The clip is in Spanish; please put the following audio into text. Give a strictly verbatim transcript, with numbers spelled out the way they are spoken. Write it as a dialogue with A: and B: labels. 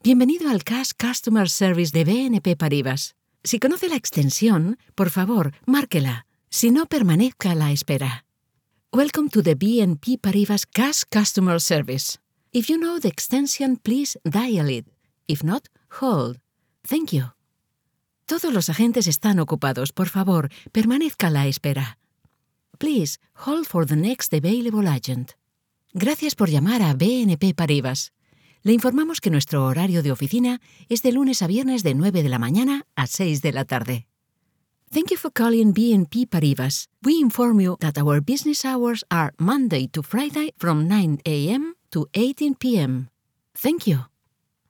A: Bienvenido al Cash Customer Service de B N P Paribas. Si conoce la extensión, por favor, márquela. Si no, permanezca a la espera. Welcome to the B N P Paribas Cash Customer Service. If you know the extension, please dial it. If not, hold. Thank you. Todos los agentes están ocupados. Por favor, permanezca a la espera. Please, hold for the next available agent. Gracias por llamar a B N P Paribas. Le informamos que nuestro horario de oficina es de lunes a viernes de nueve de la mañana a seis de la tarde. Thank you for calling B N P Paribas. We inform you that our business hours are Monday to Friday from nine a m to eighteen p m Thank you.